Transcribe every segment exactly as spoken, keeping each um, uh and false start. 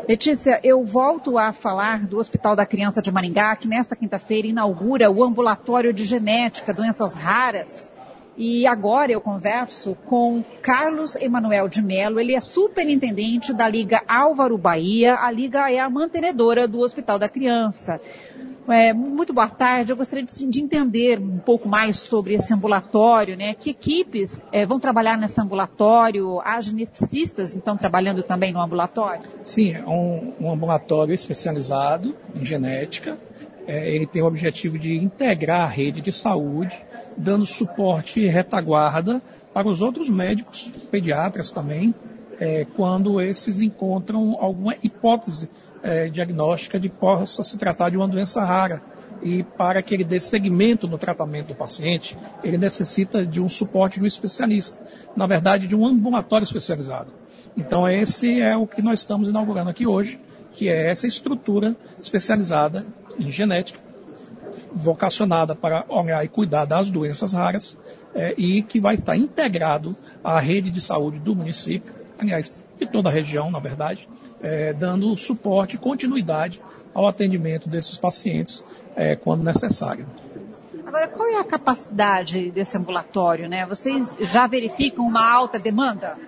Letícia, eu volto a falar do Hospital da Criança de Maringá, que nesta quinta-feira inaugura o ambulatório de genética, doenças raras. E agora eu converso com Carlos Emanuel de Mello, ele é superintendente da Liga Álvaro Bahia. A Liga é a mantenedora do Hospital da Criança. É, muito boa tarde, eu gostaria de, de entender um pouco mais sobre esse ambulatório, né? Que equipes é, vão trabalhar nesse ambulatório? Há geneticistas, então, trabalhando também no ambulatório? Sim, é um, um ambulatório especializado em genética. É, ele tem o objetivo de integrar a rede de saúde, dando suporte e retaguarda para os outros médicos, pediatras também, é, quando esses encontram alguma hipótese é, diagnóstica de que possa se tratar de uma doença rara. E para que ele dê seguimento no tratamento do paciente, ele necessita de um suporte de um especialista, na verdade de um ambulatório especializado. Então esse é o que nós estamos inaugurando aqui hoje, que é essa estrutura especializada em genética, vocacionada para olhar e cuidar das doenças raras é, e que vai estar integrado à rede de saúde do município, aliás, de toda a região, na verdade, é, dando suporte e continuidade ao atendimento desses pacientes é, quando necessário. Agora, qual é a capacidade desse ambulatório, né? Vocês já verificam uma alta demanda?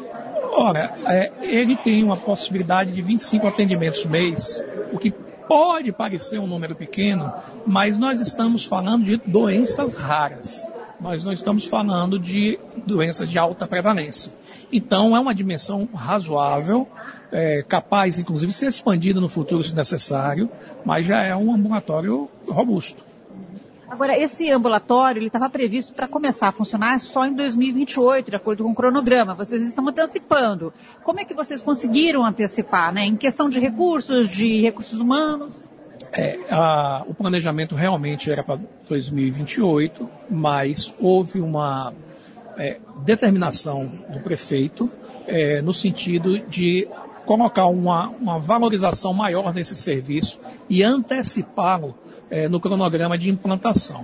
Ora, é, ele tem uma possibilidade de vinte e cinco atendimentos mês, o que pode parecer um número pequeno, mas nós estamos falando de doenças raras. Nós não estamos falando de doenças de alta prevalência. Então, é uma dimensão razoável, é, capaz, inclusive, de ser expandida no futuro, se necessário, mas já é um ambulatório robusto. Agora, esse ambulatório estava previsto para começar a funcionar só em dois mil e vinte e oito, de acordo com o cronograma. Vocês estão antecipando. Como é que vocês conseguiram antecipar, né? Em questão de recursos, de recursos humanos? É, a, o planejamento realmente era para dois mil e vinte e oito, mas houve uma é, determinação do prefeito é, no sentido de colocar uma, uma valorização maior desse serviço e antecipá-lo é, no cronograma de implantação.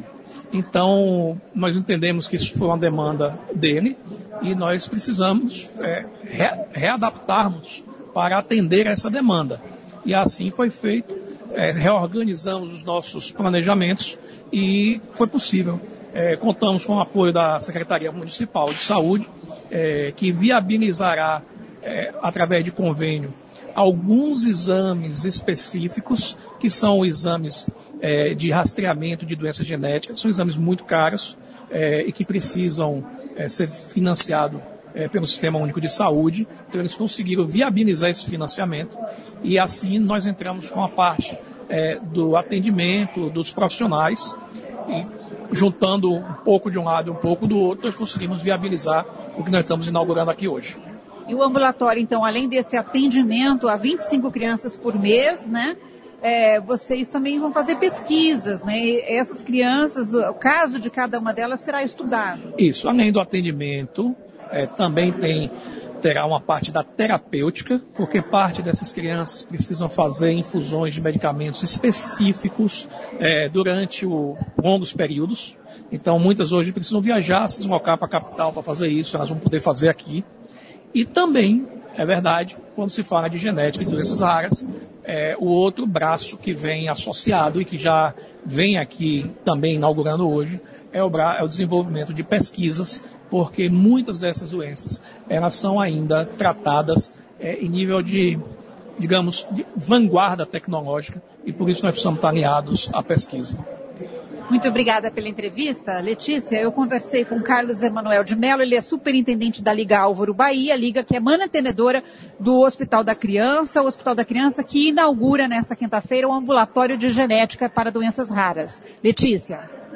Então, nós entendemos que isso foi uma demanda dele e nós precisamos é, re, readaptarmos para atender essa demanda. E assim foi feito, é, reorganizamos os nossos planejamentos e foi possível. É, contamos com o apoio da Secretaria Municipal de Saúde, é, que viabilizará, é, através de convênio, alguns exames específicos, que são exames é, de rastreamento de doenças genéticas, são exames muito caros é, e que precisam é, ser financiados é, pelo Sistema Único de Saúde. Então eles conseguiram viabilizar esse financiamento e assim nós entramos com a parte é, do atendimento dos profissionais e juntando um pouco de um lado e um pouco do outro, nós conseguimos viabilizar o que nós estamos inaugurando aqui hoje. E o ambulatório, então, além desse atendimento a vinte e cinco crianças por mês, né, é, vocês também vão fazer pesquisas, né? E essas crianças, o caso de cada uma delas será estudado. Isso, além do atendimento, é, também tem, terá uma parte da terapêutica, porque parte dessas crianças precisam fazer infusões de medicamentos específicos é, durante o, longos períodos. Então, muitas hoje precisam viajar, se deslocar para a capital para fazer isso, elas vão poder fazer aqui. E também, é verdade, quando se fala de genética e doenças raras, é, o outro braço que vem associado e que já vem aqui também inaugurando hoje é o, bra- é o desenvolvimento de pesquisas, porque muitas dessas doenças elas são ainda tratadas é, em nível de, digamos, de vanguarda tecnológica e por isso nós precisamos estar alinhados à pesquisa. Muito obrigada pela entrevista, Letícia. Eu conversei com Carlos Emanuel de Mello, ele é superintendente da Liga Álvaro Bahia, a Liga que é mantenedora do Hospital da Criança, o Hospital da Criança que inaugura nesta quinta-feira o ambulatório de genética para doenças raras. Letícia.